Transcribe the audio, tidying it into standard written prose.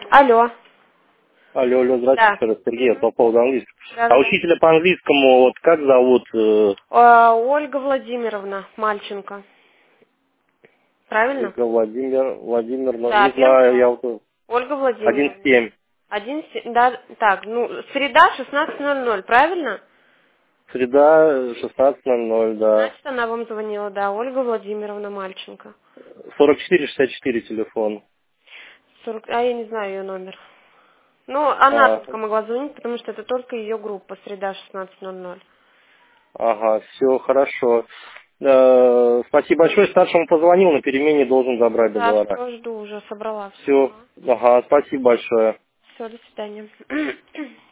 Алло. Алло, алло, здравствуйте, Да. еще раз, Сергей, Мгм. по поводу английского. Да, А да, да. учителя по английскому, вот как зовут? Ольга Владимировна Мальченко. Правильно? Ольга Владимировна, Да, не первый знаю, я класс. вот Ольга Владимировна. 1-7. Да, так, среда 16:00, правильно? Среда 16:00, да. Значит, она вам звонила, да, Ольга Владимировна Мальченко. 44-64 телефон. Я не знаю ее номер. Ну, она А, только могла звонить, потому что это только ее группа, среда 16:00. ага, все хорошо. Спасибо большое, старшему позвонил, на перемене должен забрать Да, договора. все, жду уже, собрала все. Все, ага, спасибо большое. Все, до свидания.